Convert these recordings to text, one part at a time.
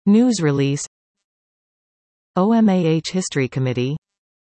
News release. OMAH History Committee.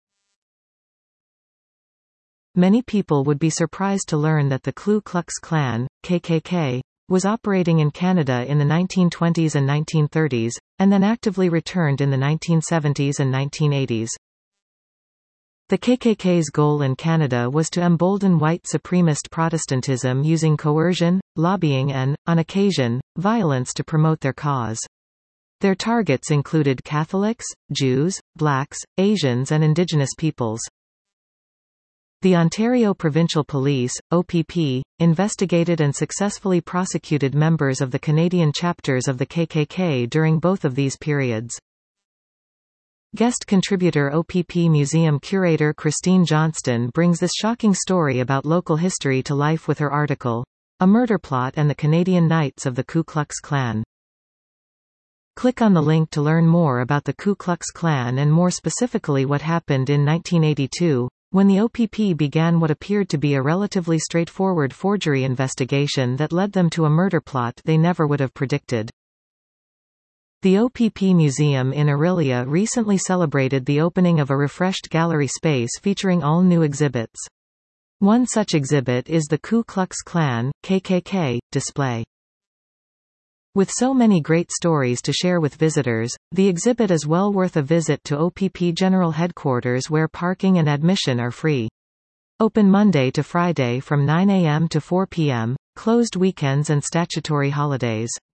Many people would be surprised to learn that the Ku Klux Klan, KKK, was operating in Canada in the 1920s and 1930s, and then actively returned in the 1970s and 1980s. The KKK's goal in Canada was to embolden white supremacist Protestantism using coercion, lobbying and, on occasion, violence to promote their cause. Their targets included Catholics, Jews, blacks, Asians and Indigenous peoples. The Ontario Provincial Police, OPP, investigated and successfully prosecuted members of the Canadian chapters of the KKK during both of these periods. Guest contributor OPP Museum curator Christine Johnston brings this shocking story about local history to life with her article, A Murder Plot and the Canadian Knights of the Ku Klux Klan. Click on the link to learn more about the Ku Klux Klan and more specifically what happened in 1982, when the OPP began what appeared to be a relatively straightforward forgery investigation that led them to a murder plot they never would have predicted. The OPP Museum in Orillia recently celebrated the opening of a refreshed gallery space featuring all new exhibits. One such exhibit is the Ku Klux Klan, KKK, display. With so many great stories to share with visitors, the exhibit is well worth a visit to OPP General Headquarters where parking and admission are free. Open Monday to Friday from 9 a.m. to 4 p.m., closed weekends and statutory holidays.